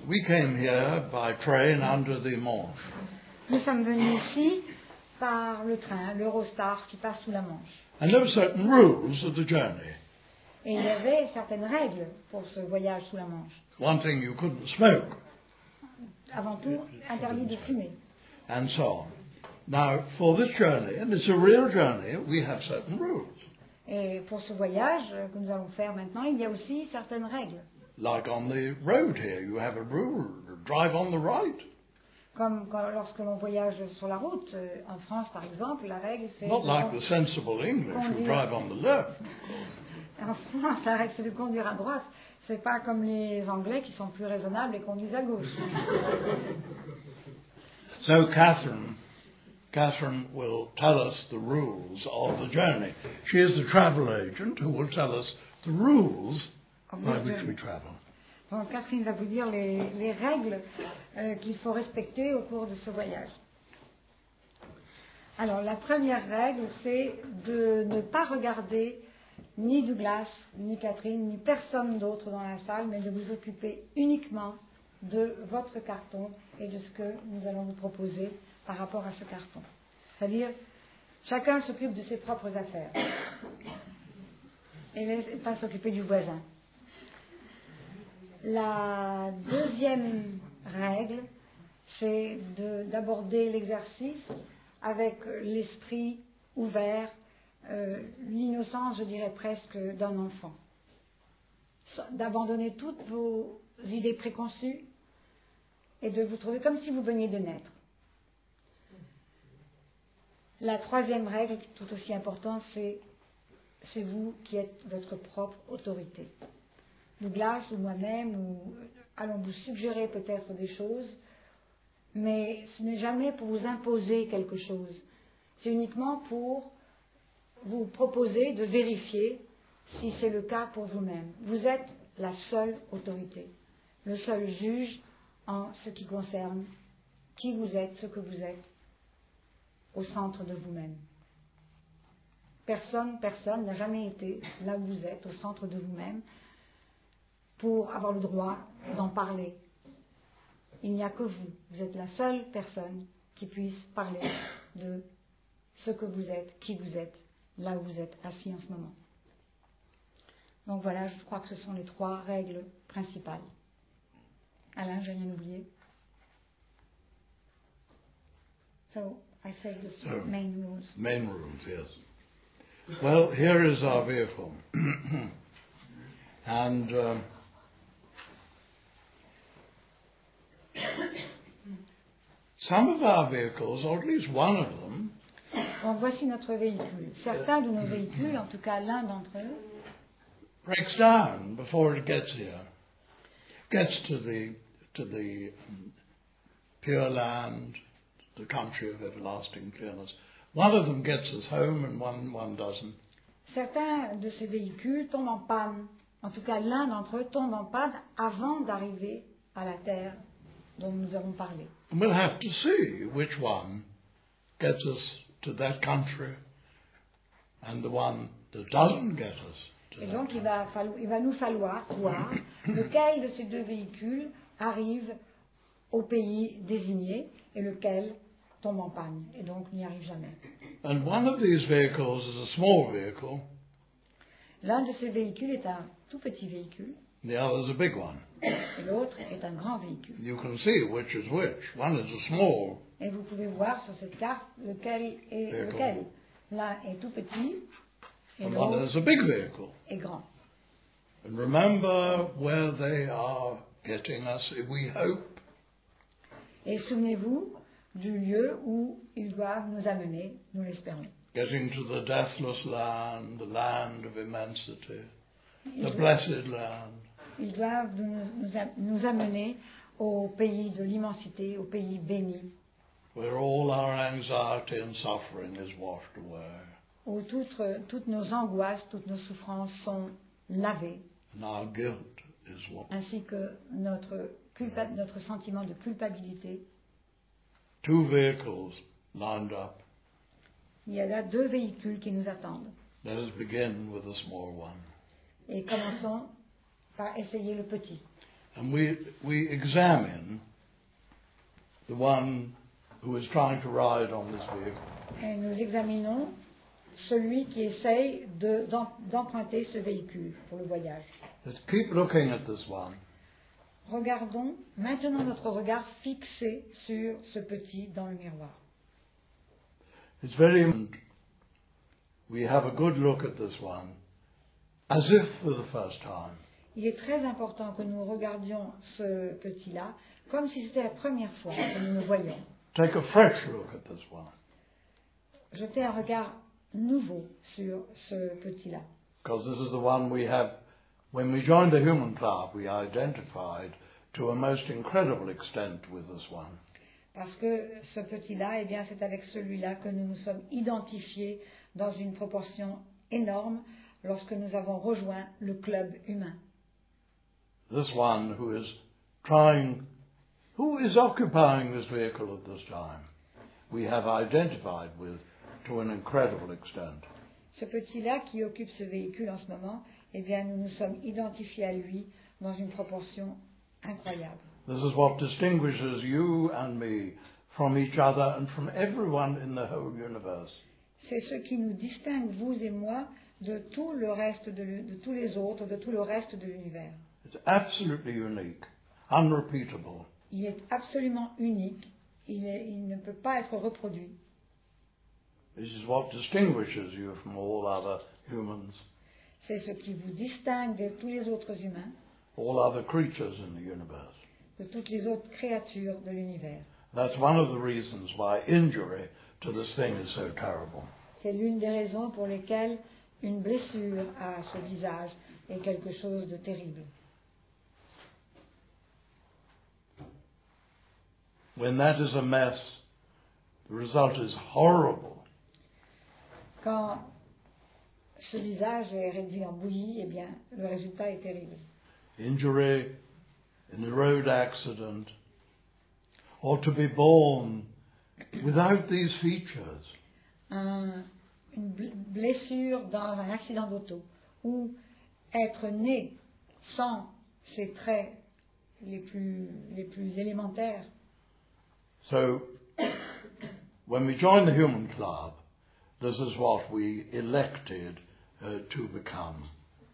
We came here by train under the Manche. Nous sommes venus ici par le train, l'Eurostar qui passe sous la Manche. And there were certain rules of the journey. Et il y avait certaines règles pour ce voyage sous la Manche. One thing, you couldn't smoke, Avant tout, interdit de fumer. and so on. Now, for this journey, and it's a real journey, we have certain rules. Et pour ce voyage que nous allons faire maintenant, il y a aussi certaines règles. Like on the road here, you have a rule, drive on the right. Comme lorsque l'on voyage sur la route, en France par exemple, la règle c'est... Not like the sensible English who drive on the left. En France, la règle c'est de conduire à droite. C'est pas comme les Anglais qui sont plus raisonnables et conduisent à gauche. So Catherine will tell us the rules of the journey. She is the travel agent who will tell us the rules by which we travel. Donc Catherine va vous dire les règles qu'il faut respecter au cours de ce voyage. Alors la première règle, c'est de ne pas regarder ni Douglas, ni Catherine, ni personne d'autre dans la salle, mais de vous occuper uniquement de votre carton et de ce que nous allons vous proposer par rapport à ce carton. C'est-à-dire, chacun s'occupe de ses propres affaires et ne pas s'occuper du voisin. La deuxième règle, c'est d'aborder l'exercice avec l'esprit ouvert, l'innocence, je dirais presque, d'un enfant. D'abandonner toutes vos idées préconçues et de vous trouver comme si vous veniez de naître. La troisième règle, tout aussi importante, c'est vous qui êtes votre propre autorité. Douglas ou moi-même, allons vous suggérer peut-être des choses, mais ce n'est jamais pour vous imposer quelque chose. C'est uniquement pour vous proposer de vérifier si c'est le cas pour vous-même. Vous êtes la seule autorité, le seul juge en ce qui concerne qui vous êtes, ce que vous êtes, au centre de vous-même. Personne n'a jamais été là où vous êtes, au centre de vous-même, pour avoir le droit d'en parler. Il n'y a que vous. Vous êtes la seule personne qui puisse parler de ce que vous êtes, qui vous êtes, là où vous êtes assis en ce moment. Donc voilà, je crois que ce sont les trois règles principales. Alain, j'ai rien oublié. So, I say the main rules. Main rules, yes. Well, here is our vehicle. And some of our vehicles, or at least one of them, bon, voici notre véhicule. Certains de nos véhicules, en tout cas l'un d'entre eux, breaks down before it gets here, gets to the pure land, the country of everlasting clearness. One of them gets us home and one doesn't. Certains de ces véhicules tombent en panne. En tout cas, l'un d'entre eux tombe en panne avant d'arriver à la terre dont nous avons parlé. And we'll have to see which one gets us to that country and the one that doesn't get us. Et donc, il va nous falloir voir lequel de ces deux véhicules arrive au pays désigné et lequel tombe en panne et donc n'y arrive jamais. And one of these vehicles is a small vehicle. L'un de ces véhicules est un tout petit véhicule. The other is a big one. Et l'autre est un grand véhicule. You can see which is which. One is a small. Et vous pouvez voir sur cette carte lequel est lequel. L'un est tout petit et l'autre est grand. And remember where they are getting us, we hope. Et souvenez-vous du lieu où ils doivent nous amener, nous l'espérons. Getting to the deathless land, the land of immensity, the blessed land. Ils doivent nous amener au pays de l'immensité, au pays béni. Where all our anxiety and suffering is washed away. Où toutes nos angoisses, toutes nos souffrances sont lavées. And our guilt is washed. Ainsi que notre sentiment de culpabilité. Two vehicles lined up. Il y a là deux véhicules qui nous attendent. Let us begin with the small one. Et commençons par essayer le petit. and we examine the one who is trying to ride on this vehicle. Et nous examinons celui qui essaye d'emprunter ce véhicule pour le voyage. Let's keep looking at this one. Regardons maintenant notre regard fixé sur ce petit dans le miroir. It's very important we have a good look at this one, as if for the first time. Il est très important que nous regardions ce petit-là comme si c'était la première fois que nous le voyions. Take a fresh look at this one. Jetez un regard nouveau sur ce petit-là. Because this is the one we have, when we joined the Human Club, we identified to a most incredible extent with this one. Parce que ce petit-là, eh bien, c'est avec celui-là que nous nous sommes identifiés dans une proportion énorme lorsque nous avons rejoint le club humain. This one who is occupying this vehicle at this time, we have identified with to an incredible extent. Ce petit-là qui occupe ce véhicule en ce moment, eh bien, nous nous sommes identifiés à lui dans une proportion incroyable. This is what distinguishes you and me from each other and from everyone in the whole universe. C'est ce qui nous distingue, vous et moi, de tout le reste de tous les autres, de tout le reste de l'univers. It's absolutely unique, unrepeatable. Il est absolument unique, il ne peut pas être reproduit. This is what distinguishes you from all other humans, C'est ce qui vous distingue de tous les autres humains, all other creatures in the universe. de toutes les autres créatures de l'univers. That's one of the reasons why injury to this thing is so terrible. C'est l'une des raisons pour lesquelles une blessure à ce visage est quelque chose de terrible. When that is a mess, the result is horrible. Quand ce visage est réduit en bouillie, eh bien, le résultat est terrible. Injury in a road accident, or to be born without these features. Une blessure dans un accident d'auto, ou être né sans ces traits les plus élémentaires. So, when we join the Human Club, this is what we elected to become.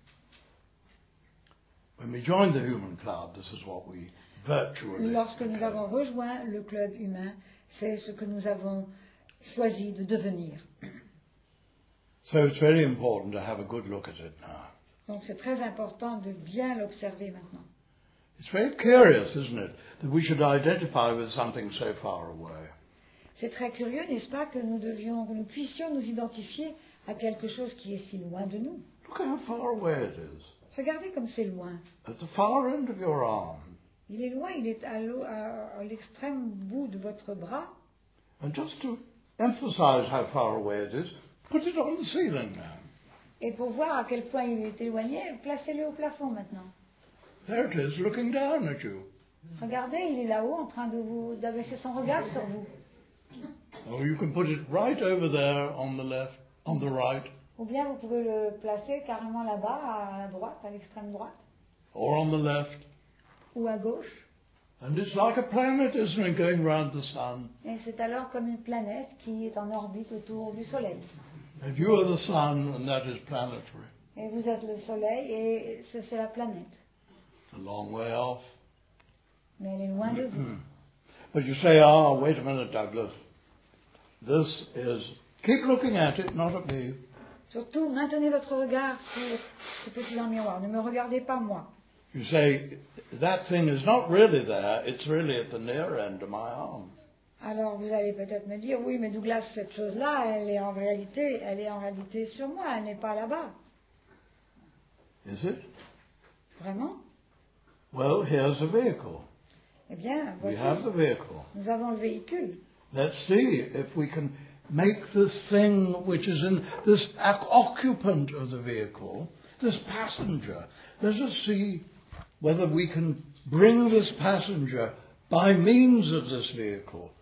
When we joined the Human Club, this is what we virtually Lorsque nous became. avons rejoint le club humain, c'est ce que nous avons choisi de devenir. So it's very important to have a good look at it now. Donc c'est très important de bien l'observer maintenant. It's very curious, isn't it, that we should identify with something so far away. C'est très curieux, n'est-ce pas, que nous puissions nous identifier à quelque chose qui est si loin de nous. Look how far away it is. Regardez comme c'est loin. At the far end of your arm. Il est loin, il est à l'extrême bout de votre bras. And just to emphasize how far away it is, put it on the ceiling now. Et pour voir à quel point il est éloigné, placez-le au plafond maintenant. There it is, looking down at you. Regardez, il est là-haut en train d'abaisser son regard sur vous. Or you can put it right over there on the left, on the right, Ou bien vous pouvez le placer carrément là-bas, à la droite, à l'extrême droite, or on the left. ou à gauche. And it's like a planet, isn't it, going round the sun? Et c'est alors comme une planète qui est en orbite autour du Soleil. And you are the sun, and that is planetary. Et vous êtes le Soleil, et c'est la planète. A long way off. Mais elle est loin de vous. But you say, wait a minute, Douglas. This is, keep looking at it, not at me. Surtout, maintenez votre regard sur ce petit dans le miroir. Ne me regardez pas moi. You say, that thing is not really there, it's really at the near end of my arm. Alors vous allez peut-être me dire, oui, mais Douglas, cette chose-là, elle est en réalité sur moi, elle n'est pas là-bas. Is it? Vraiment? Well, here's a vehicle. Eh bien, We voici, have the vehicle. nous avons le véhicule. Let's see if we can make this thing which is in this occupant of the vehicle, this passenger, let us see whether we can bring this passenger by means of this vehicle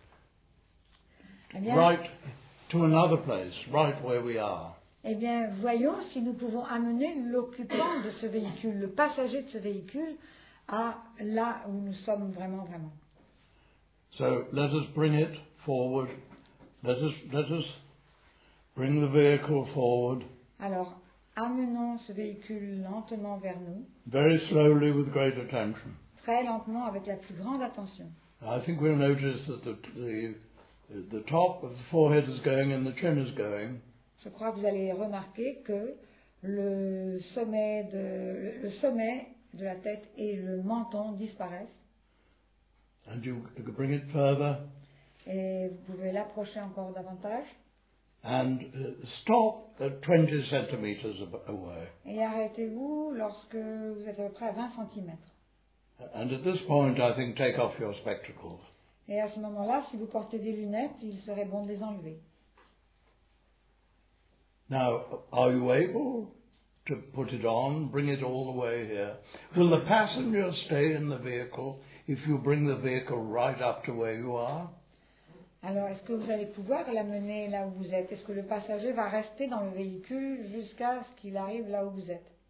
Eh bien, right to another place, right where we are. eh bien, voyons si nous pouvons amener l'occupant de ce véhicule, le passager de ce véhicule, à là où nous sommes vraiment. So let us bring it forward. Let us bring the vehicle forward. Alors, amenons ce véhicule lentement vers nous, Very slowly with great attention. très lentement avec la plus grande attention. I think we'll notice that the top of the forehead is going and the chin is going. Je crois que vous allez remarquer que le sommet de la tête et le menton disparaissent. And you bring it further Et vous pouvez l'approcher encore davantage. and stop at 20 centimeters away. Et arrêtez-vous lorsque vous êtes à peu près à 20 cm. And at this point, I think, take off your spectacles. Et à ce moment-là, si vous portez des lunettes, il serait bon de les enlever. Now, are you able to put it on, bring it all the way here? Will the passenger stay in the vehicle if you bring the vehicle right up to where you are? Alors, est-ce que vous allez pouvoir l'amener là où vous êtes? Est-ce que le passager va rester dans le véhicule jusqu'à ce qu'il arrive là où vous êtes?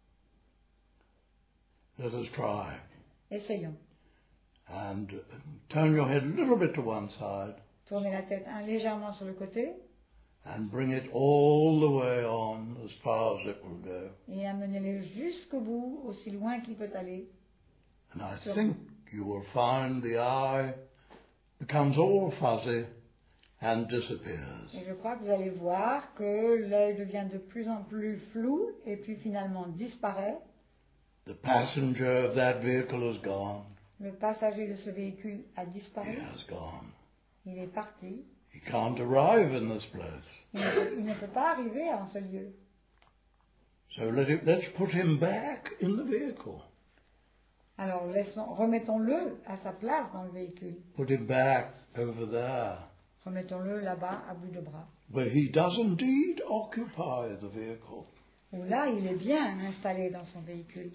Let us try. Essayons. And turn your head a little bit to one side Tournez la tête légèrement sur le côté and bring it all the way on as far as it will go. et amenez-le jusqu'au bout, aussi loin qu'il peut aller. And I think you will find the eye becomes all fuzzy and disappears. Et je crois que vous allez voir que l'œil devient de plus en plus flou et puis finalement disparaît. The passenger of that vehicle is gone. Le passager de ce véhicule a He disparu. has gone. Il est parti. He can't arrive in this place. Il ne peut pas arriver en ce lieu. So let's put him back in the vehicle. Alors remettons-le à sa place dans le véhicule. Put him back over there, Remettons-le là-bas à bout de bras. where he does indeed occupy the vehicle. Où là, il est bien installé dans son véhicule.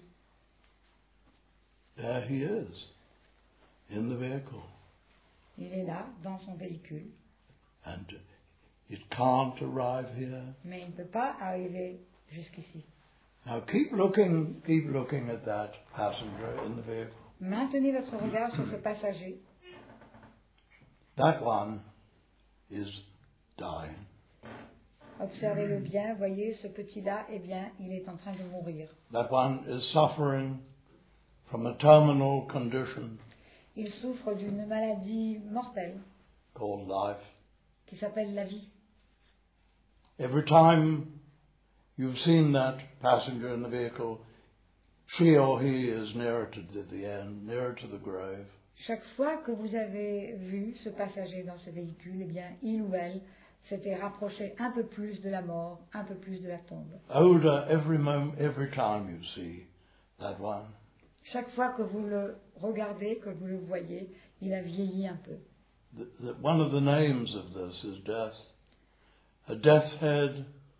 There he is, in the vehicle. Il est là, dans son véhicule. And it can't arrive here. Mais il ne peut pas arriver jusqu'ici. Now keep looking at that passenger in the vehicle. Maintenez votre regard sur ce passager. That one is dying. Observez-le bien, voyez, ce petit-là, eh bien, il est en train de mourir. That one is suffering from a terminal condition Il souffre d'une maladie mortelle called life. qui s'appelle la vie. Every time you've seen that passenger in the vehicle, she or he is nearer to the end, nearer to the grave. Chaque fois que vous avez vu ce passager dans ce véhicule, eh bien, il ou elle s'était rapproché un peu plus de la mort, un peu plus de la tombe. Older every moment, every time you see that one. Chaque fois que vous le regardez, que vous le voyez, il a vieilli un peu. One of the names of this is death. A death's head.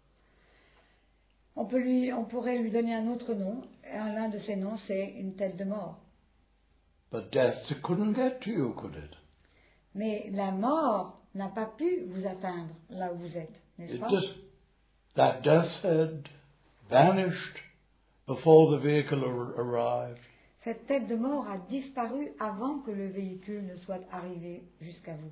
On pourrait lui donner un autre nom. L'un de ces noms, c'est une tête de mort. But death couldn't get to you, could it? Mais la mort n'a pas pu vous atteindre là où vous êtes, n'est-ce pas? That death's head vanished before the vehicle arrived. Cette tête de mort a disparu avant que le véhicule ne soit arrivé jusqu'à vous.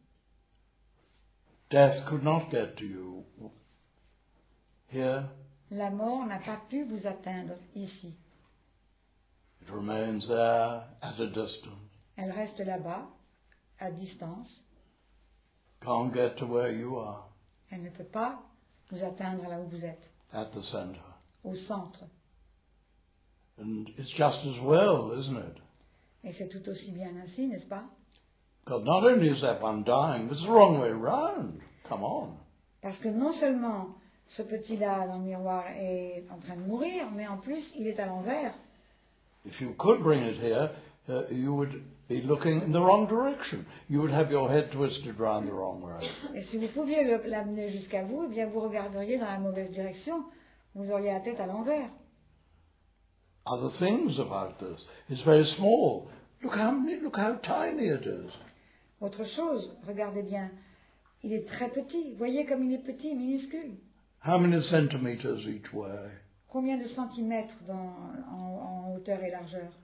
Death could not get to you here. La mort n'a pas pu vous atteindre ici. It remains there at a distance. Elle reste là-bas, à distance. Can't get to where you are. Elle ne peut pas vous atteindre là où vous êtes, At the center. au centre. And it's just as well, isn't it? Et c'est tout aussi bien ainsi, n'est-ce pas? God, not only is that one dying, but it's the wrong way round. Come on. Parce que non seulement ce petit-là dans le miroir est en train de mourir, mais en plus il est à l'envers. If you could bring it here, you would be looking in the wrong direction. You would have your head twisted round the wrong way. Et si vous pouviez l'amener jusqu'à vous, eh bien vous regarderiez dans la mauvaise direction. Vous auriez la tête à l'envers. Other things about this. It's very small. Look how tiny it is. Autre chose, regardez bien, il est très petit. Voyez comme il est petit, minuscule. How many centimeters each way? Combien de centimètres en hauteur et largeur?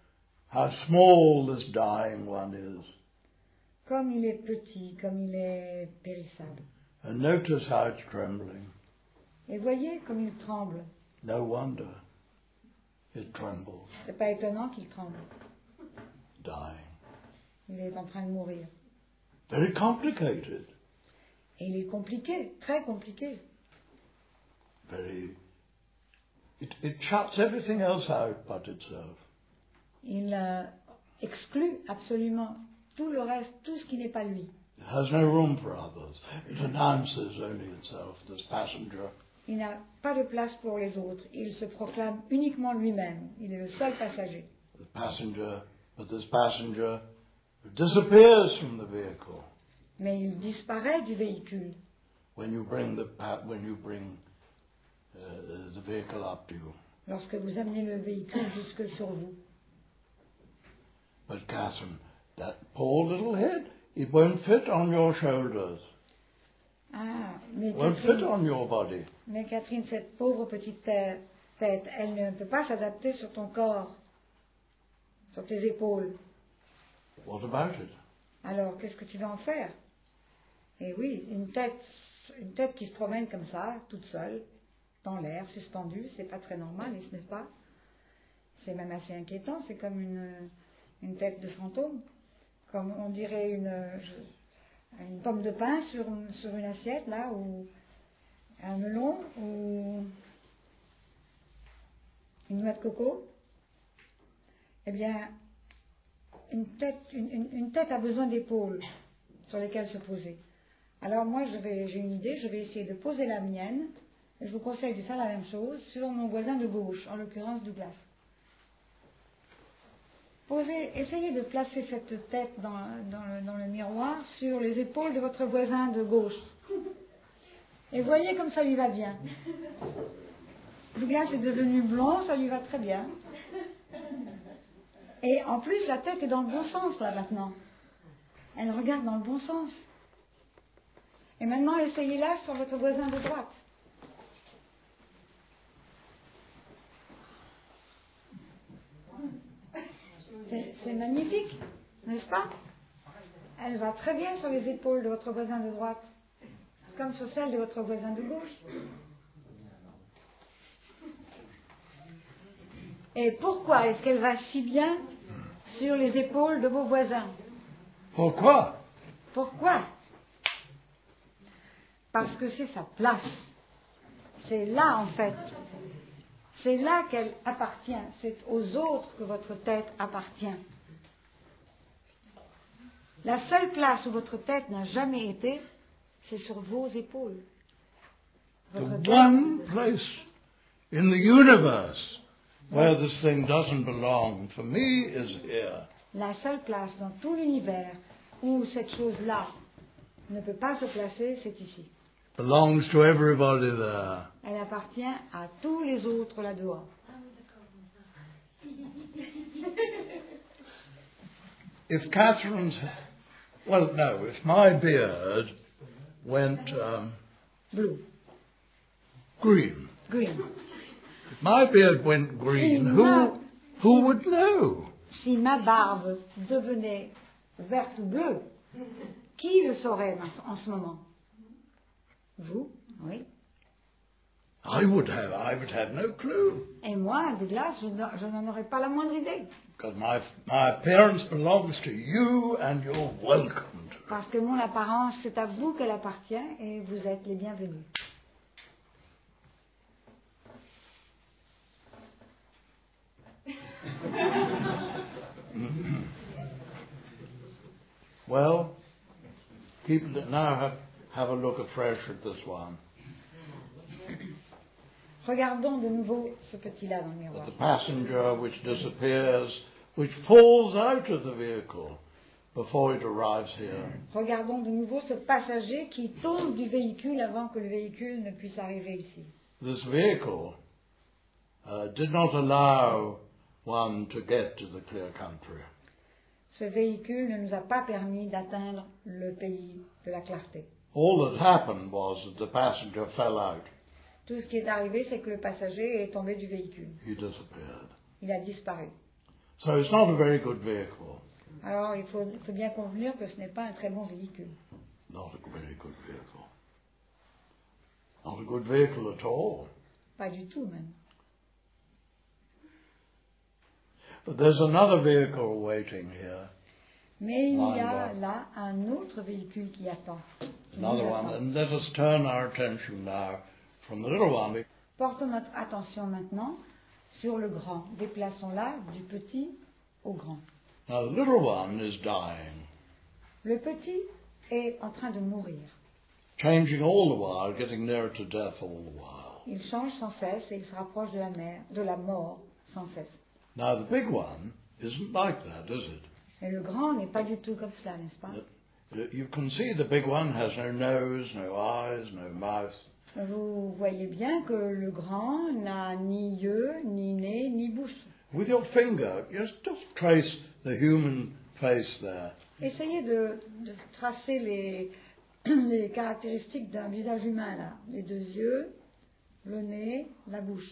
how small this dying one is. Comme il est petit, comme il est périssable. And notice how it's trembling. Et voyez comme il tremble. No wonder it trembles, C'est pas étonnant qu'il tremble. dying. Il est en train de mourir. Very complicated. Et il est compliqué, très compliqué. Very. It shuts everything else out but itself. Il exclut absolument tout le reste, tout ce qui n'est pas lui. It has no room for others. It announces only itself, this passenger. Il n'a pas de place pour les autres. Il se proclame uniquement lui-même. Il est le seul passager. The passenger, but this passenger disappears from the vehicle Mais il disparaît du véhicule when you bring the vehicle up to you. lorsque vous amenez le véhicule jusque sur vous. But Catherine, that poor little head, it won't fit on your shoulders. Ah, mais Won't fit Catherine, on your body. mais Catherine, cette pauvre petite tête, elle ne peut pas s'adapter sur ton corps, sur tes épaules. What about it? Alors, qu'est-ce que tu vas en faire? Et oui, une tête qui se promène comme ça, toute seule, dans l'air, suspendue, c'est pas très normal, n'est-ce pas? C'est même assez inquiétant, c'est comme une tête de fantôme, comme on dirait une pomme de pain sur une assiette, là, ou un melon, ou une noix de coco. Eh bien, une tête a besoin d'épaules sur lesquelles se poser. Alors moi, j'ai une idée, je vais essayer de poser la mienne, et je vous conseille de faire la même chose sur mon voisin de gauche, en l'occurrence Douglas. Essayez de placer cette tête dans le miroir sur les épaules de votre voisin de gauche. Et voyez comme ça lui va bien. Douglas est devenu blond, ça lui va très bien. Et en plus, la tête est dans le bon sens, là, maintenant. Elle regarde dans le bon sens. Et maintenant, essayez-la sur votre voisin de droite. C'est magnifique, n'est-ce pas? Elle va très bien sur les épaules de votre voisin de droite, comme sur celle de votre voisin de gauche. Et pourquoi est-ce qu'elle va si bien sur les épaules de vos voisins? Pourquoi? Pourquoi? Parce que c'est sa place. C'est là, en fait. C'est là qu'elle appartient. C'est aux autres que votre tête appartient. La seule place où votre tête n'a jamais été, c'est sur vos épaules. The one place in the universe where this thing doesn't belong for me is here. La seule place dans tout l'univers où cette chose-là ne peut pas se placer, c'est ici. Belongs to everybody there. Elle appartient à tous les autres là-dehors. If Catherine's, well, no, if my beard went Blue. green, Green. if my beard went green, who would know? Si ma barbe devenait verte ou bleue, qui le saurait en ce moment? Vous? Oui. I would have no clue. Et moi, Douglas, je n'en aurais pas la moindre idée. Because my appearance belongs to you and you're welcome to it. Parce que mon apparence, c'est à vous qu'elle appartient et vous êtes les bienvenus. Well, people that now have a look afresh at this one. Regardons de nouveau ce petit-là dans le miroir. The passenger which disappears, which falls out of the vehicle before it arrives here. Regardons de nouveau ce passager qui tombe du véhicule avant que le véhicule ne puisse arriver ici. This vehicle did not allow one to get to the clear country. Ce véhicule ne nous a pas permis d'atteindre le pays de la clarté. All that happened was that the passenger fell out. Tout ce qui est arrivé, c'est que le passager est tombé du véhicule. He disappeared. Il a disparu. So it's not a very good vehicle. Alors il faut bien convenir que ce n'est pas un très bon véhicule. Not a very good vehicle. Not a good vehicle at all. Pas du tout même. But there's another vehicle waiting here. Mais il y a là un autre véhicule qui attend. Another one. And let us turn our attention now from the little one. Portons notre attention maintenant sur le grand. Déplaçons-la du petit au grand. Now the little one is dying, Le petit est en train de mourir. changing all the while, getting nearer to death all the while. Il change sans cesse et il se rapproche de la mort sans cesse. Now the big one isn't like that, is it? Mais le grand n'est pas du tout comme cela, n'est-ce pas? You can see the big one has no nose, no eyes, no mouth. Vous voyez bien que le grand n'a ni yeux, ni nez, ni bouche. With your finger, just trace the human face there. Essayez de tracer les caractéristiques d'un visage humain, là. Les deux yeux, le nez, la bouche.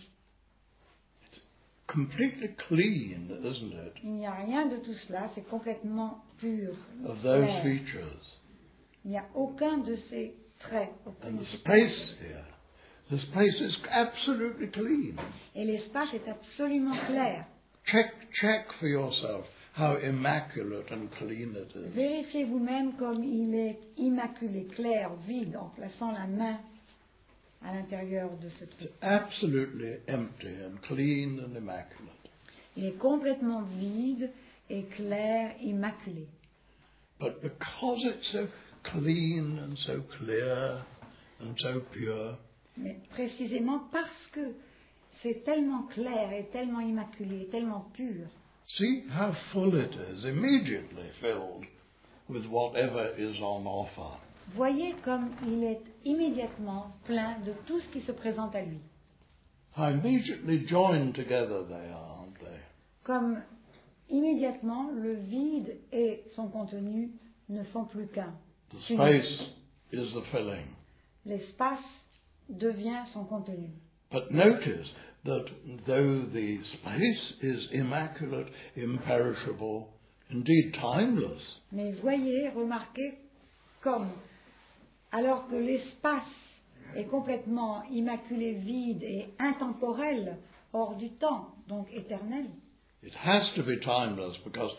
Completely clean, isn't it? Il n'y a rien de tout cela, c'est complètement pur. Of those clair. features. Il n'y a aucun de ces traits. And the space here, the space is absolutely clean. Et l'espace est absolument clair. Check for yourself how immaculate and clean it is. Vérifiez vous-même comme il est immaculé, clair, vide, en plaçant la main à l'intérieur de ce truc. It's absolutely empty and clean and immaculate. Il est complètement vide et clair, immaculé. But because it's so clean and so clear and so pure, Mais précisément parce que c'est tellement clair et tellement immaculé, et tellement pur. see how full it is, immediately filled with whatever is on offer. Voyez comme il est immédiatement plein de tout ce qui se présente à lui. How immediately joined together they are, aren't they? Comme immédiatement le vide et son contenu ne sont plus qu'un. The space is the filling. L'espace devient son contenu. But notice that though the space is immaculate, imperishable, indeed timeless, Mais voyez, remarquez comme, alors que l'espace est complètement immaculé, vide et intemporel, hors du temps, donc éternel, it has to be timeless because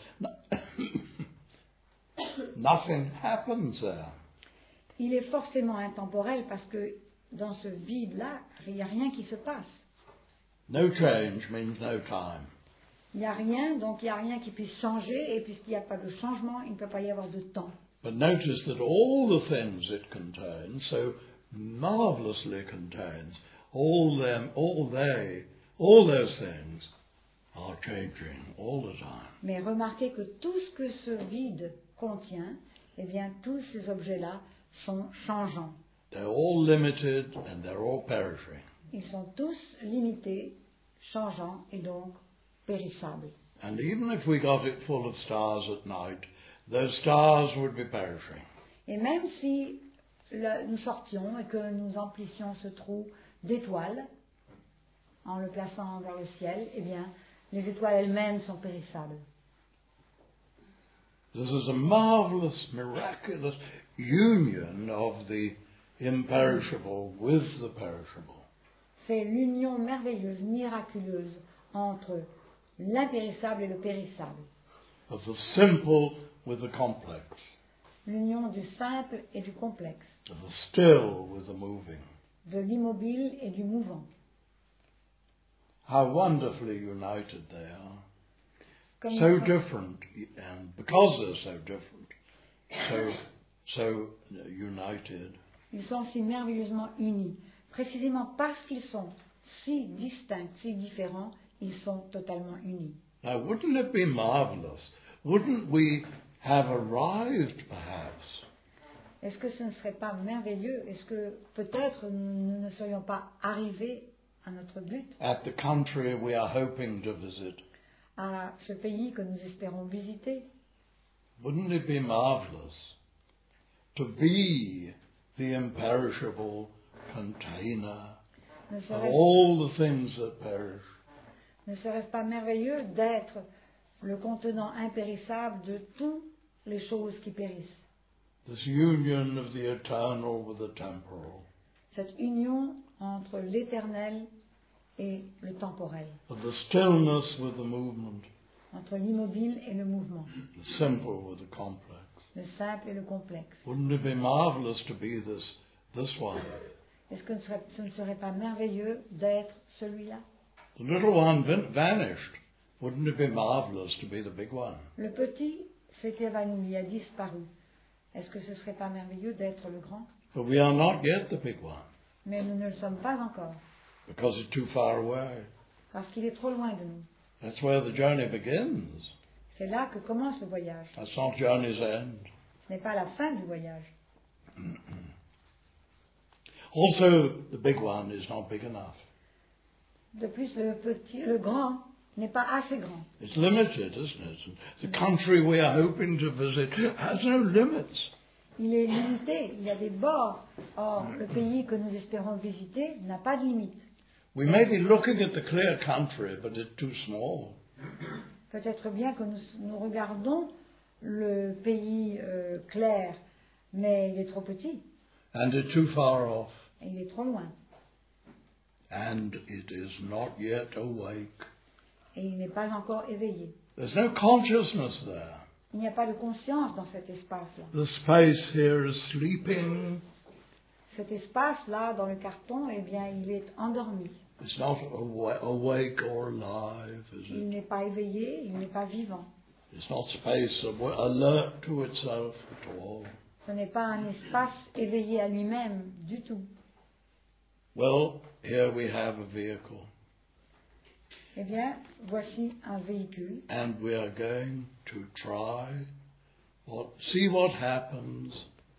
nothing happens there. il est forcément intemporel parce que dans ce vide-là, il n'y a rien qui se passe. No change means no time. Il n'y a rien, donc il n'y a rien qui puisse changer, et puisqu'il n'y a pas de changement, il ne peut pas y avoir de temps. But notice that all the things it contains, so marvelously contains, all those things are changing all the time. Mais remarquez que tout ce que ce vide contient, eh bien tous ces objets-là sont changeants. They're all limited and they're all perishing. Ils sont tous limités, changeants et donc périssables. And even if we got it full of stars at night, those stars would be perishing. Et même si nous sortions et que nous emplissions ce trou d'étoiles, en le plaçant vers le ciel, eh bien, les étoiles elles-mêmes sont périssables. This is a marvelous, miraculous union of the imperishable with the perishable. C'est l'union merveilleuse, miraculeuse entre l'impérissable et le périssable. Of the simple with the complex. L'union du simple et du complexe. Of the still with the moving. De l'immobile et du mouvant. How wonderfully united they are. Comme So ils sont- different, and because they're so different, so united. Ils sont si merveilleusement unis. Précisément parce qu'ils sont si distincts, si différents, ils sont totalement unis. Now, wouldn't it be marvelous? Wouldn't we have arrived, perhaps, Est-ce que ce ne serait pas merveilleux? Est-ce que peut-être nous ne serions pas arrivés à notre but, at the country we are hoping to visit? à ce pays que nous espérons visiter? Wouldn't it be marvelous to be the imperishable container Ne of serait-ce all the things that perish? ne serait-ce pas merveilleux d'être le contenant impérissable de toutes les choses qui périssent. This union of the eternal with the temporal, Cette union entre l'éternel et le temporel, of the stillness with the movement, entre l'immobile et le mouvement, the simple with the complex. le simple et le complexe. Wouldn't it be marvelous to be this one? Est-ce que ce ne serait pas merveilleux d'être celui-là? The little one vanished. Wouldn't it be marvelous to be the big one? Le petit s'est évanoui, a disparu. Est-ce que ce ne serait pas merveilleux d'être le grand? But we are not yet the big one, Mais nous ne le sommes pas encore, because it's too far away. parce qu'il est trop loin de nous. That's where the journey begins. C'est là que commence le voyage. That's not journey's end. Ce n'est pas la fin du voyage. Also, the big one is not big enough. De plus, le grand n'est pas assez grand. It's limited, isn't it? The country we are hoping to visit has no limits. Il est limité, il y a des bords. Or, le pays que nous espérons visiter n'a pas de limite. We may be looking at the clear country, but it's too small. Peut-être bien que nous regardons le pays clair, mais il est trop petit And it's too far off. et il est trop loin. And it is not yet awake. Et il n'est pas encore éveillé. There's no consciousness there. Il n'y a pas de conscience dans cet espace-là. The space here is sleeping. Cet espace-là, dans le carton, eh bien, il est endormi. It's not awake or alive, is Il it? n'est pas éveillé, il n'est pas vivant. It's not space alert to itself at all. Ce n'est pas un espace éveillé à lui-même du tout. Well, here we have a vehicle. Eh bien, voici un véhicule And we are going to see what happens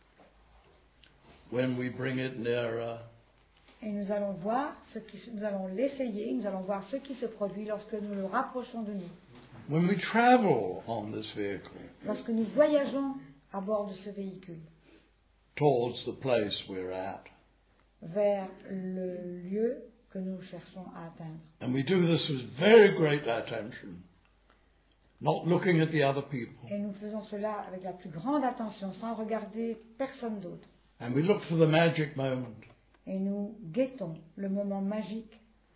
when we bring it nearer. et nous allons voir nous allons l'essayer, nous allons voir ce qui se produit lorsque nous le rapprochons de nous. When we travel on this vehicle Lorsque nous voyageons à bord de ce véhicule towards the place we're at. vers le lieu que nous cherchons à atteindre. And we do this with very great attention, not looking at the other people. Et nous faisons cela avec la plus grande attention, sans regarder personne d'autre. And we look for the magic moment. Et nous guettons le moment magique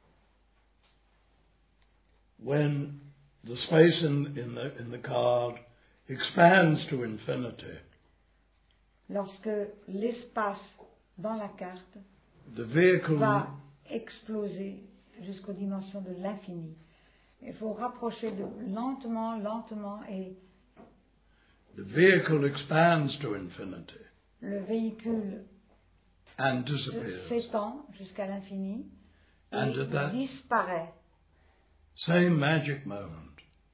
When the space in the card expands to infinity. lorsque l'espace dans la carte The vehicle va exploser jusqu'aux dimensions de l'infini. Il faut rapprocher lentement, lentement, et the vehicle expands to infinity le véhicule and disappears. s'étend jusqu'à l'infini et And at that disparaît. same magic moment,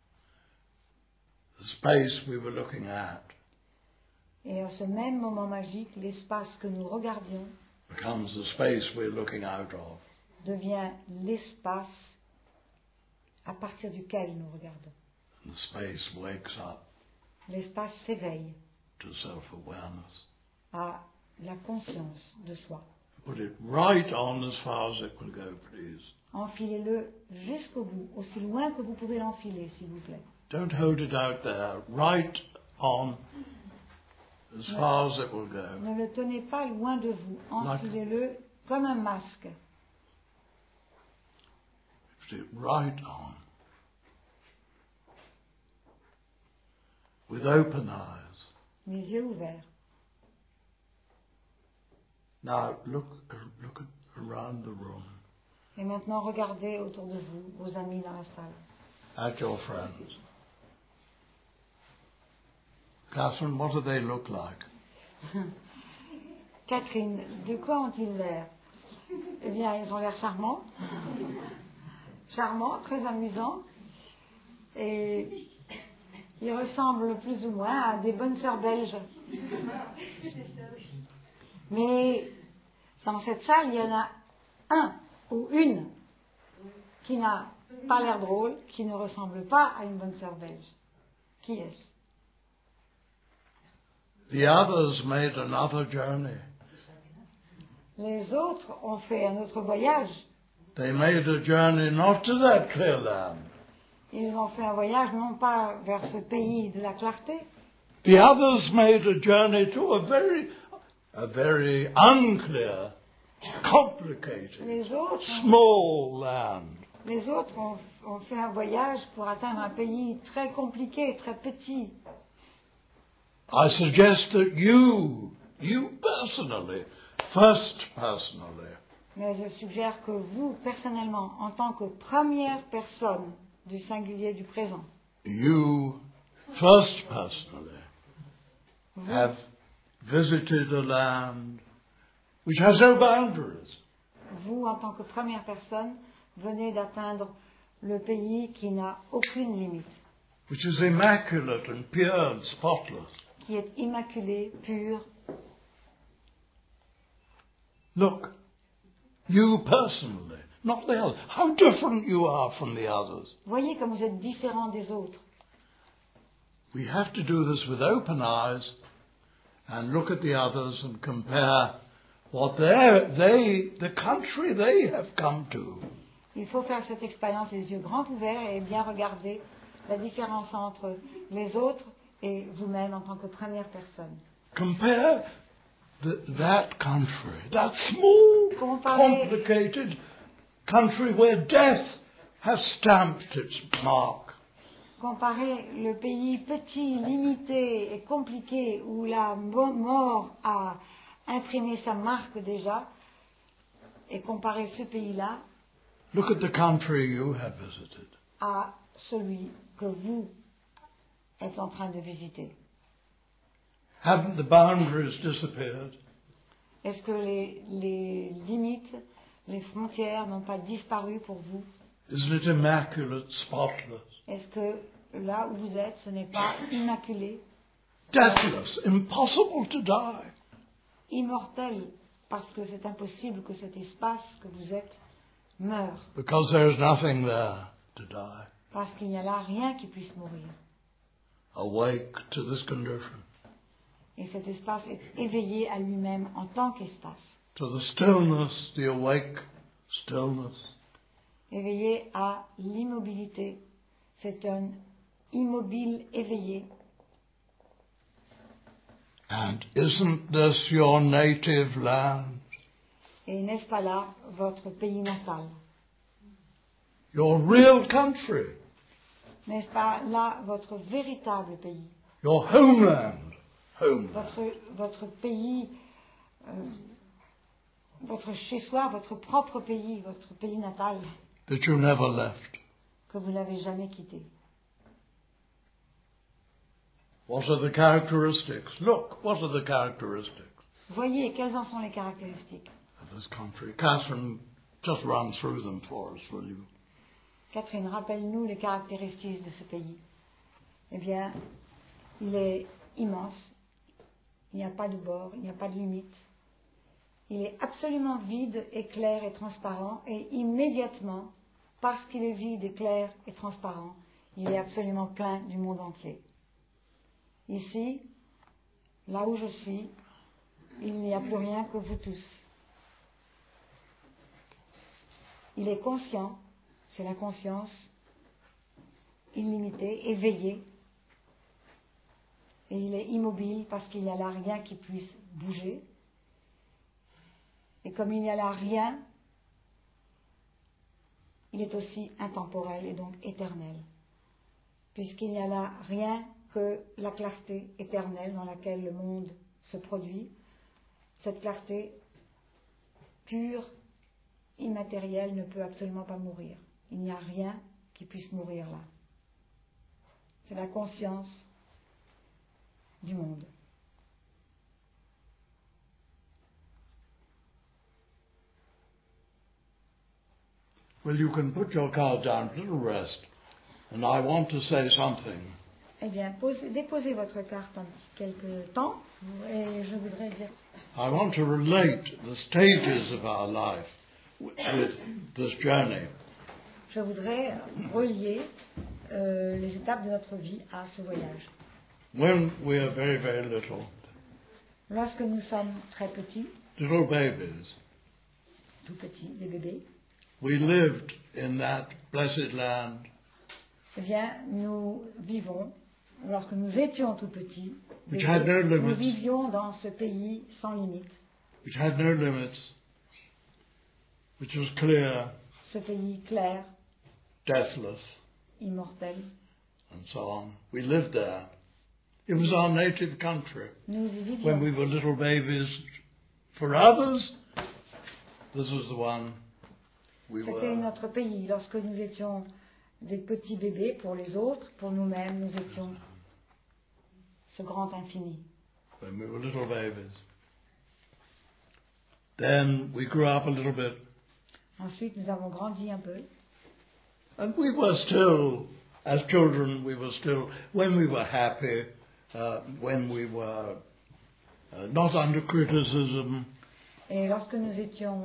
the space we were looking at Et à ce même moment magique, l'espace que nous regardions becomes the space we're looking out of. devient l'espace à partir duquel nous regardons. And the space wakes up L'espace s'éveille to self-awareness. à la conscience de soi. Put it right on as far as it will go, please. Enfilez-le jusqu'au bout, aussi loin que vous pouvez l'enfiler, s'il vous plaît. Don't hold it out there. Right on as far as it will go. Ne le tenez pas loin de vous. Enfilez-le comme un masque. Put it right on. With open eyes. Les yeux ouverts. Now look around the room. Et maintenant, regardez autour de vous, vos amis dans la salle. At your friends. Catherine, what do they look like? Catherine, de quoi ont-ils l'air? Eh bien, ils ont l'air charmants. Charmants, très amusants. Et ils ressemblent plus ou moins à des bonnes sœurs belges. Mais dans cette salle, il y en a un ou une qui n'a pas l'air drôle, qui ne ressemble pas à une bonne sœur belge. Qui est-ce? The others made another journey. Les autres ont fait un autre voyage. They made a journey not to that clear land. Ils ont fait un voyage non pas vers ce pays de la clarté. The others made a journey to a very unclear, complicated, Les autres, small land. les autres ont fait un voyage pour atteindre un pays très compliqué, très petit. I suggest that you personally, first personally, Mais je suggère que vous, personnellement, en tant que première personne du singulier du présent, you first personally vous, have visited a land which has no boundaries, vous, en tant que première personne, venez d'atteindre le pays qui n'a aucune limite, which is immaculate and pure and spotless. qui est immaculé, pur. Look, you personally, not the others. How different you are from the others. Voyez comme vous êtes différent des autres. We have to do this with open eyes and look at the others and compare what the country they have come to. Il faut faire cette expérience les yeux grands ouverts et bien regarder la différence entre les autres et vous-même en tant que première personne. Compare that country, that small, Comparez- complicated country where death has stamped its mark. Comparez le pays petit, limité et compliqué où la mort a imprimé sa marque déjà et comparez ce pays-là Look at the country you have visited. à celui que vous êtes en train de visiter. Haven't the boundaries disappeared? Est-ce que les limites, les frontières n'ont pas disparu pour vous? Isn't it immaculate, spotless, Est-ce que là où vous êtes, ce n'est pas immaculé, deathless, impossible to die? immortel, parce que c'est impossible que cet espace que vous êtes meure, Because there is nothing there to die. parce qu'il n'y a là rien qui puisse mourir. Awake to this condition, Et cet espace est éveillé à lui-même en tant qu'espace, to the stillness, the awake stillness. éveillé à l'immobilité. C'est un immobile éveillé. And isn't this your native land? Et n'est-ce pas là votre pays natal? Your real country? N'est-ce pas là votre véritable pays? Your homeland? Homeland. Votre pays, votre chez-soi, votre propre pays, votre pays natal, That you never left. que vous n'avez jamais quitté. What are the characteristics? Look, what are the characteristics Voyez, quelles en sont les caractéristiques? of this country? Catherine, just run through them for us, will you? Catherine, rappelle-nous les caractéristiques de ce pays. Eh bien, il est immense, il n'y a pas de bord, il n'y a pas de limite. Il est absolument vide et clair et transparent, et immédiatement, parce qu'il est vide et clair et transparent, il est absolument plein du monde entier. Ici, là où je suis, il n'y a plus rien que vous tous. Il est conscient, c'est la conscience illimitée, éveillée, et il est immobile parce qu'il n'y a là rien qui puisse bouger. Et comme il n'y a là rien, il est aussi intemporel et donc éternel, puisqu'il n'y a là rien que la clarté éternelle dans laquelle le monde se produit, cette clarté pure, immatérielle, ne peut absolument pas mourir. Il n'y a rien qui puisse mourir là. C'est la conscience du monde. Well, you can put your card down, a little rest, and I want to say something. Eh bien, déposez votre carte un petit quelque temps, et je voudrais dire, I want to relate the stages of our life with this journey. je voudrais relier les étapes de notre vie à ce voyage. When we are very, very little, Lorsque nous sommes très petits, little babies, tout petits, des bébés, we lived in that blessed land Eh bien, nous vivons, lorsque nous étions tout petits, Which had no nous limits. vivions dans ce pays sans limite, Which had no limits, which was clear, ce pays clair, deathless, immortel. and so on. We lived there. It was our native country. Nous y vivions. When we were little babies, for others, this was the one we C'était were. notre pays. Lorsque nous étions des petits bébés, pour les autres, pour nous-mêmes, nous étions ce grand infini. When we were little babies. Then we grew up a little bit, Ensuite, nous avons grandi un peu. and we were still, as children, we were still, when we were happy, when we were not under criticism, Et lorsque nous étions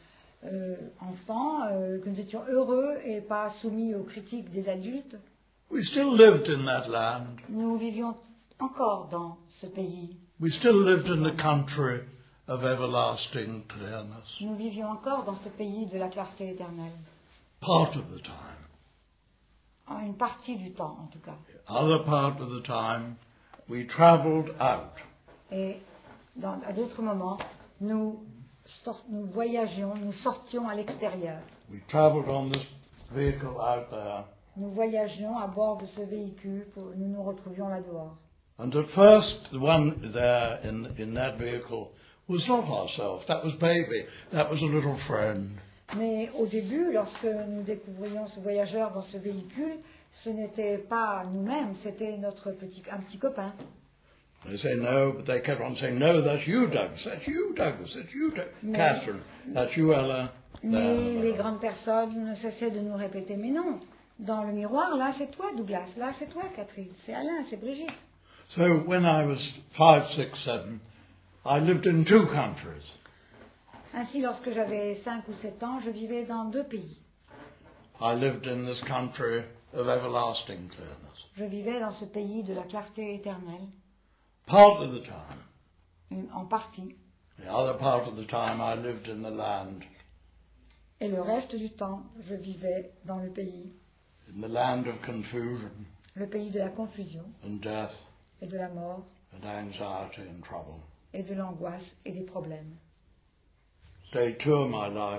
enfants, que nous étions heureux et pas soumis aux critiques des adultes, we still lived in that land. nous vivions encore dans ce pays. We still lived in the country of everlasting clearness. Nous vivions encore dans ce pays de la clarté éternelle. Part of the time. En une partie du temps, en tout cas. Other part of the time, we travelled out. Et à d'autres moments, nous voyagions, nous sortions à l'extérieur. We travelled on this vehicle out there. Nous voyagions à bord de ce véhicule, nous nous retrouvions là dehors. And at first, the one there in that vehicle was not ourselves. That was baby. That was a little friend. Mais au début, lorsque nous découvrions ce voyageur dans ce véhicule, ce n'était pas nous-mêmes, c'était un petit copain. They say no, but they kept on saying, no, that's you, Douglas. That's you, Douglas. That's you, Catherine. That's you, Ella. Mais les grandes personnes ne cessaient de nous répéter, mais non, dans le miroir, là c'est toi, Douglas, là c'est toi, Catherine, c'est Alain, c'est Brigitte. So when I was 5, 6, 7, I lived in 2 countries. Ainsi, lorsque j'avais 5 ou 7 ans, je vivais dans 2 pays. I lived in this country of everlasting clearness. Je vivais dans ce pays de la clarté éternelle, Part of the time. en partie. The other part of the time I lived in the land. Et le reste du temps, je vivais dans le pays, In the land of confusion le pays de la confusion and death et de la mort and anxiety and trouble. et de l'angoisse et des problèmes. Stage 2 of my life,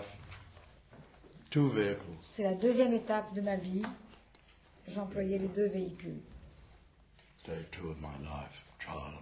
2 vehicles. C'est la deuxième étape de ma vie. J'employais les 2 véhicules. Stage 2 of my life, child.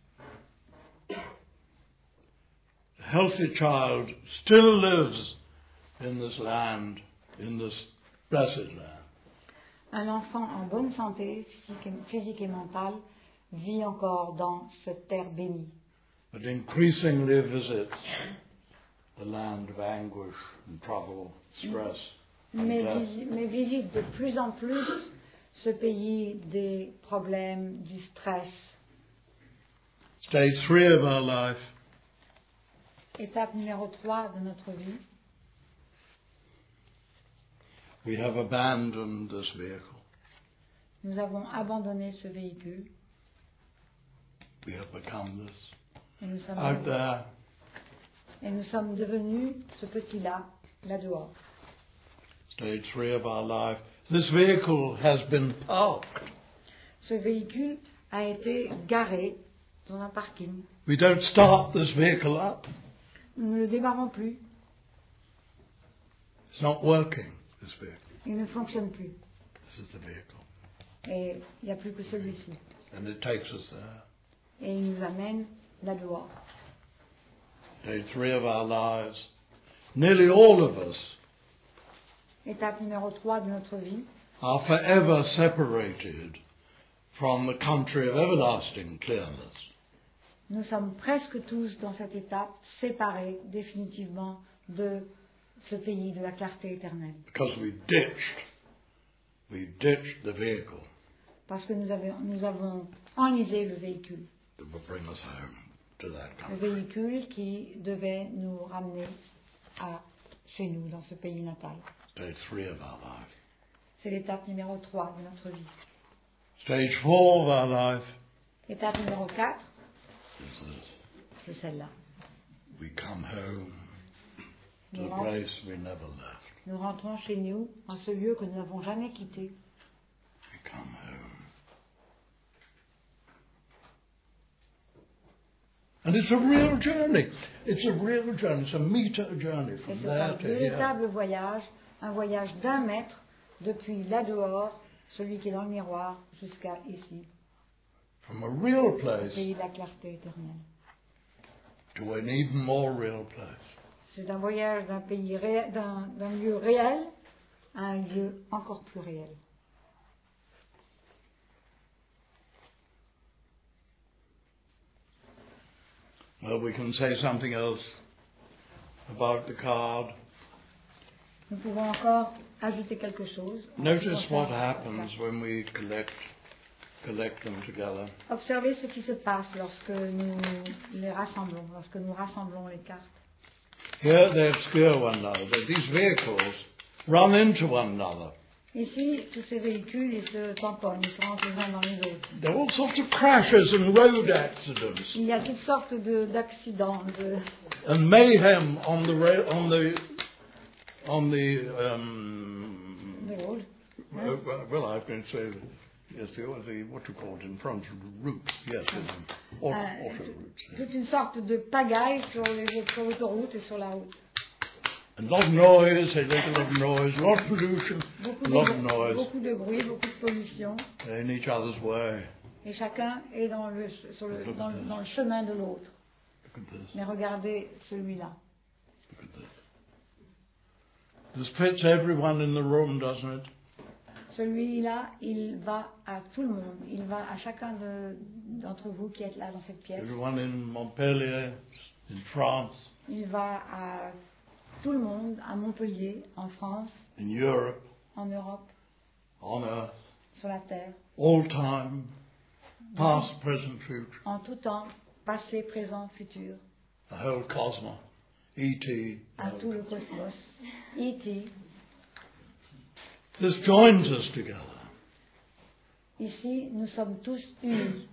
A healthy child still lives in this land, in this blessed land. Un enfant en bonne santé, physique et mentale, vit encore dans cette terre bénie. But increasingly visits the land of anguish and trouble, stress and death. Mais visite de plus en plus ce pays des problèmes, du stress. Stage 3 of our life, Étape numéro 3 de notre vie, we have abandoned this vehicle. nous avons abandonné ce véhicule We have become this. et nous sommes, Out there, devenus ce petit-là, là dehors. stage 3 of our life, this vehicle has been parked. Ce véhicule a été garé dans un parking. We don't start this vehicle up. Nous ne le démarrons plus, It's not working, this vehicle. il ne fonctionne plus. This is the vehicle. Et il n'y a plus que celui-ci. And it takes us there. Et il nous amène là dehors. Stage 3 of our lives, nearly all of us Étape numéro 3 de notre vie, are forever separated from the country of everlasting clearness. nous sommes presque tous dans cette étape séparés définitivement de ce pays de la clarté éternelle. Because we ditched the vehicle Parce que nous avons enlisé le véhicule. that would bring us home to that Le country. véhicule qui devait nous ramener chez nous, dans ce pays natal. Stage 3 of our life. C'est l'étape numéro 3 de notre vie. Stage 4 of our life Étape numéro 4, is this. c'est celle-là. We come home to Nous, the place we never left. nous rentrons chez nous, en ce lieu que nous n'avons jamais quitté. come home. And it's a real journey. It's a real journey. It's a meter journey Et from c'est un there to here. véritable voyage, un voyage d'1 mètre depuis là dehors, celui qui est dans le miroir, jusqu'à ici, From a real au place pays de la clarté éternelle. to an even more real place. C'est un voyage d'un pays d'un lieu réel à un lieu encore plus réel. Well, we can say something else about the card. Nous pouvons encore ajouter quelque chose. Notice what happens when we collect them together. Observez ce qui se passe lorsque nous les rassemblons, lorsque nous rassemblons les cartes. Here they obscure one another. These vehicles run into one another. Ici, tous ces véhicules, ils se tamponnent, ils se rentrent les uns dans les autres. There are all sorts of crashes and road accidents Il y a toutes sortes d'accidents, and mayhem on the de routes. well, I was going to say yes, the what you call it in French routes. Yes, autoroutes. Toute une sorte de pagaille sur l'autoroute et sur la route. A lot of noise, a lot of noise, a lot of pollution, a lot of noise. Beaucoup de bruit, beaucoup de pollution. In each other's way. Et chacun est dans le chemin de l'autre. Look at this. Mais regardez celui-là. Look at this. This fits everyone in the room, doesn't it? Celui-là, il va à tout le monde. Il va à chacun d'entre vous qui êtes là dans cette pièce. Everyone in Montpellier, in France, Il va à tout le monde, à Montpellier, en France, in Europe, en Europe, on earth, sur la terre, all time, past, present, future, en tout temps, passé, présent, futur, the whole cosmos, E.T. à tout le cosmos. E.T. This joins us together. Ici, nous sommes tous unis.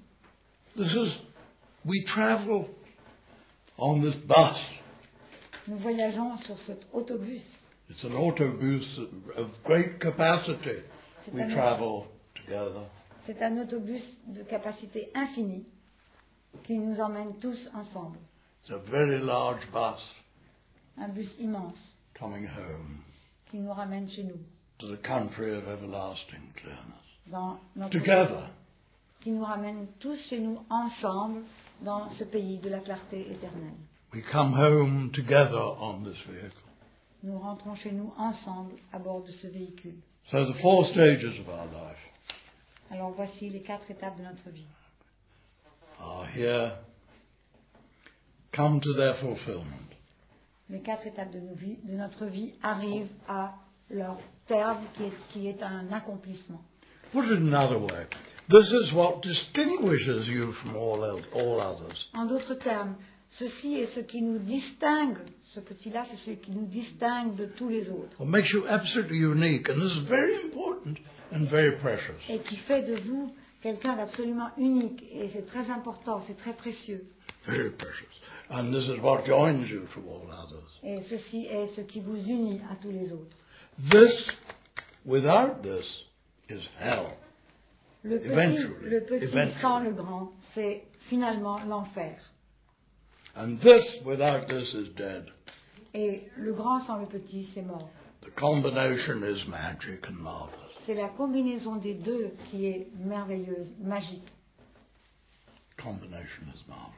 We travel on this bus. Nous voyageons sur cet autobus. It's an autobus of great capacity. We travel together. C'est un autobus de capacité infinie qui nous emmène tous ensemble. It's a very large bus Un bus immense coming home qui nous ramène chez nous. to the country of everlasting clearness. Dans notre Together. Qui nous ramène tous chez nous ensemble dans ce pays de la clarté éternelle. We come home together on this vehicle. Nous rentrons chez nous ensemble à bord de ce véhicule. So the 4 stages of our life Alors voici les 4 étapes de notre vie. are here, come to their fulfillment. Les 4 étapes de notre vie arrivent à leur terme qui est un accomplissement. Put it another way. This is what distinguishes you from all others. En d'autres termes, ceci est ce qui nous distingue, ce petit-là, c'est ce qui nous distingue de tous les autres. What makes you absolutely unique, and this is very important and very precious. Et qui fait de vous quelqu'un d'absolument unique. Et c'est très important, c'est très précieux. Very precious. And this is what joins you to all others. Et ceci est ce qui vous unit à tous les autres. Without this, is hell. Le petit sans le grand, c'est finalement l'enfer. And this, without this, is dead. Et le grand sans le petit, c'est mort. The combination is magic and marvelous. C'est la combinaison des deux qui est merveilleuse, magique. Combination is marvelous.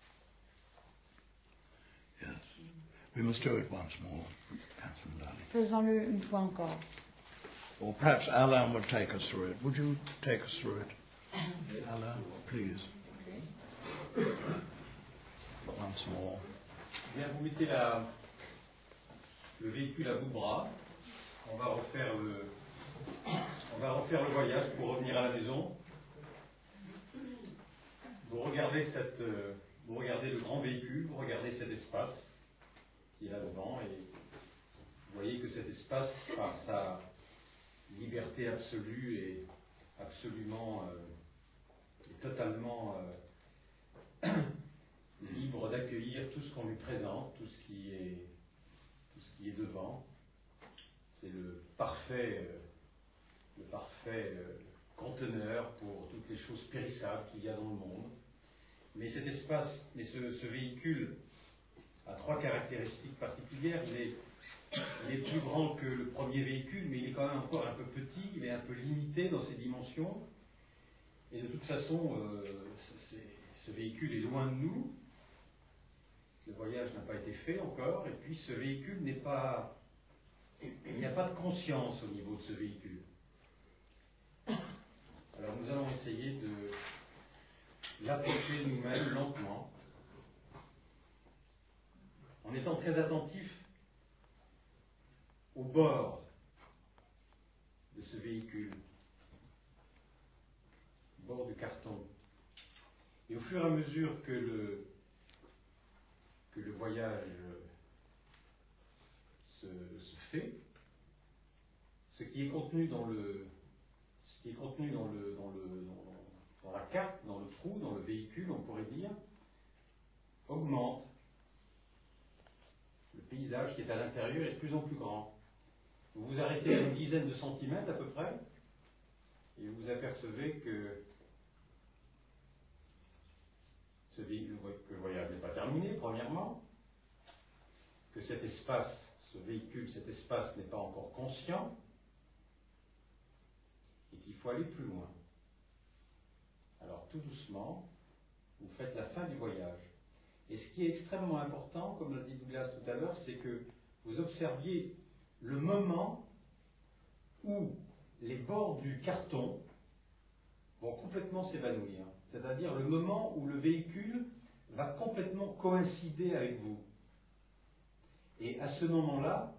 Yes. We must do it once more, Catherine, darling. Faisons-le une fois encore. Or perhaps Alain would take us through it. Would you take us through it? Alain, please. Once more. Bien, vous mettez le véhicule à bout de bras. On va refaire le voyage pour revenir à la maison. Vous regardez le grand véhicule, vous regardez cet espace qui est là devant et vous voyez que cet espace, par sa liberté absolue, est absolument et totalement libre d'accueillir tout ce qu'on lui présente, tout ce qui est devant. C'est le parfait conteneur pour toutes les choses périssables qu'il y a dans le monde. Mais cet espace, ce véhicule a trois caractéristiques particulières. Il est plus grand que le premier véhicule, mais il est quand même encore un peu petit, il est un peu limité dans ses dimensions. Et de toute façon, ce véhicule est loin de nous. Le voyage n'a pas été fait encore. Et puis ce véhicule n'est pas... Il n'y a pas de conscience au niveau de ce véhicule. Alors nous allons essayer de l'approcher nous-mêmes lentement, en étant très attentifs au bord de ce véhicule, au bord du carton. Et au fur et à mesure que le voyage se fait, ce qui est contenu dans la carte, dans le trou, dans le véhicule, on pourrait dire, augmente. Le paysage qui est à l'intérieur est de plus en plus grand. Vous vous arrêtez à une dizaine de centimètres à peu près, et vous apercevez que le voyage n'est pas terminé, premièrement, que cet espace, ce véhicule, cet espace n'est pas encore conscient, et qu'il faut aller plus loin. Alors tout doucement, vous faites la fin du voyage. Et ce qui est extrêmement important, comme l'a dit Douglas tout à l'heure, c'est que vous observiez le moment où les bords du carton vont complètement s'évanouir. C'est-à-dire le moment où le véhicule va complètement coïncider avec vous. Et à ce moment-là,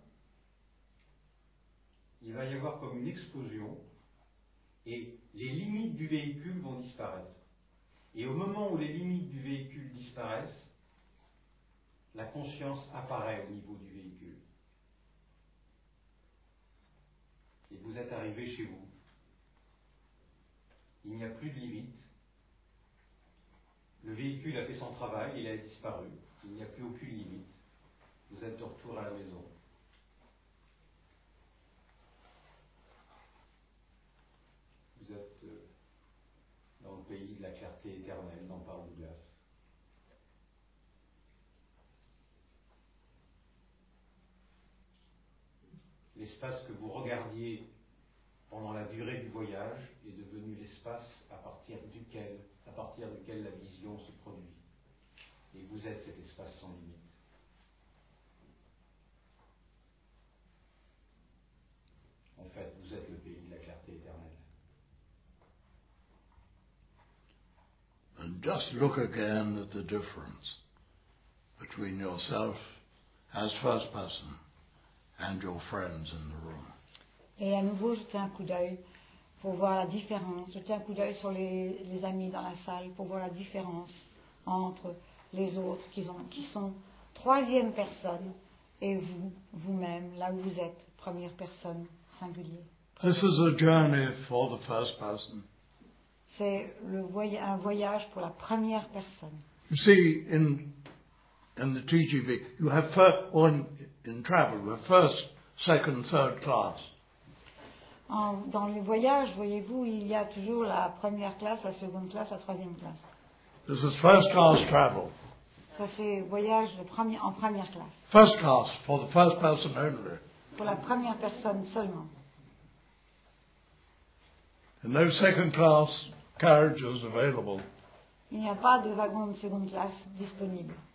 il va y avoir comme une explosion et les limites du véhicule vont disparaître. Et au moment où les limites du véhicule disparaissent, la conscience apparaît au niveau du véhicule. Et vous êtes arrivé chez vous. Il n'y a plus de limite. Le véhicule a fait son travail, il a disparu. Il n'y a plus aucune limite. Vous êtes de retour à la maison. Vous êtes dans le pays de la clarté éternelle dont parle Douglas. L'espace que vous regardiez pendant la durée du voyage est devenu l'espace à partir duquel la vision se produit. Et vous êtes cet espace sans limite. En fait, vous êtes le pays de la clarté éternelle. And just look again at the difference between yourself as first person and your friends in the room. Et à nouveau, jetez un coup d'œil pour voir la différence. Jetez un coup d'œil sur les amis dans la salle pour voir la différence entre les autres qui sont troisième personne et vous-même, là où vous êtes, première personne singulier. This is a journey for the first person. C'est un voyage pour la première personne. You see, in the TGV, you have in travel, you have first, second, third class. Dans les voyages, voyez-vous, il y a toujours la première classe, la seconde classe, la troisième classe. This is first class travel. Ça, c'est voyage en première classe. First class for the first person only. Pour la première personne seulement. And no second class carriages available. Il n'y a pas de wagon de seconde classe disponible.